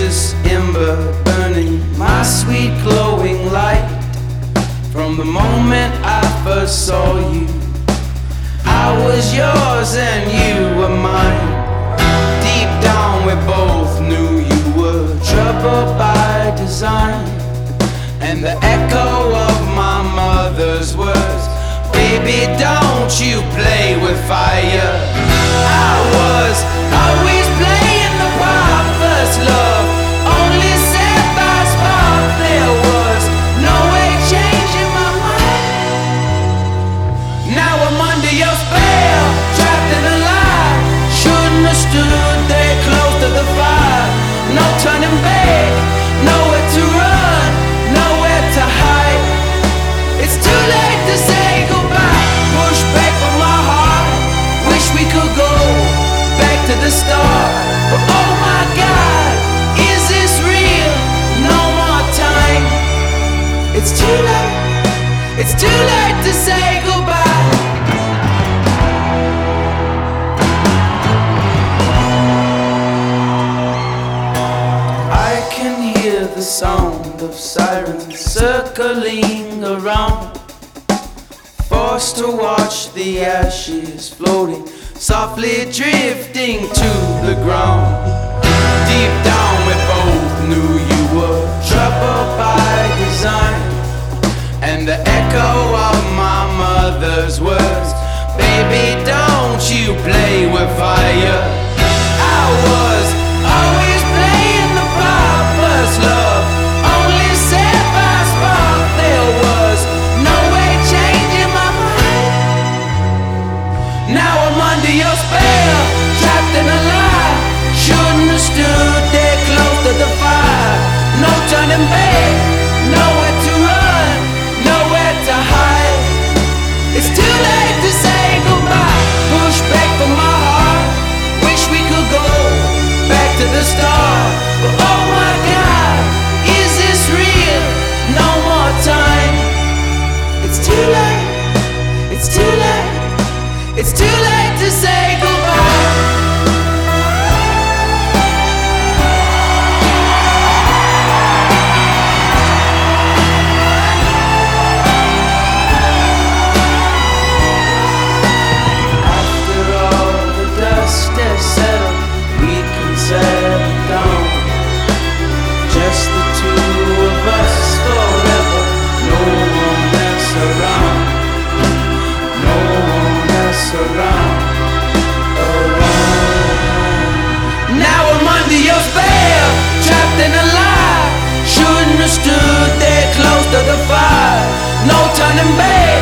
precious ember burning my sweet glowing light. From the moment I first saw you, I was yours and you were mine. Deep down we both knew you were trouble by design. And the echo of my mother's words, baby, don't you play with fire. I was always playing the part, first love, only set by spark. There was no way changing my mind. Now I'm under your spell, trapped in a lie. Shouldn't have stood there close to the fire. No turning back, nowhere to run, nowhere to hide. It's too late to say goodbye. Push back from my heart, wish we could go back to the start. But oh my God, is this real? No more time. It's too late, it's too late to say goodbye. I can hear the sound of sirens circling around, forced to watch the ashes floating, softly drifting to the ground. Deep down we both knew you were trouble by design. And the echo of my mother's words, baby, don't you play with fire. I was always playing the part, first love, only set by spark. There was no way changing my mind. Now I'm under your spell, trapped in a lie. Shouldn't have stood there close to the fire. No turning back, nowhere to run, nowhere to hide. It's too late to say goodbye. Push back from my heart, wish we could go back to the start. But oh my God, is this real? No more time. It's too late, it's too late, it's too late to say goodbye. After all the dust has settled, we can settle down. Just the two of us forever, no one else around, no one else around. Now I'm under your spell, trapped in a lie. Shouldn't have stood there close to the fire. No turning back,